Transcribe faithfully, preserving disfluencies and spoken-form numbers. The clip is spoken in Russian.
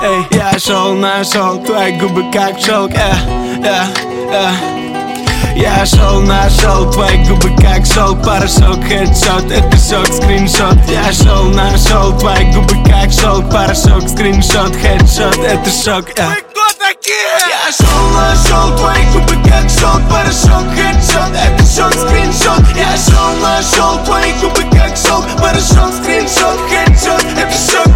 Эй, я шел, нашел твои губы как шелк, э, э, э. Я шел, нашел твои губы как шелк, порошок, хедшот, это шок, скриншот. Я шел, нашел твои губы как шелк, порошок, скриншот, хедшот, это шок, э. Вы кто такие? Я шел, нашел твои губы как шелк, порошок, хедшот, это шок, скриншот. Я шел, нашел твои губы как шелк, порошок, скриншот, хедшот, это шок.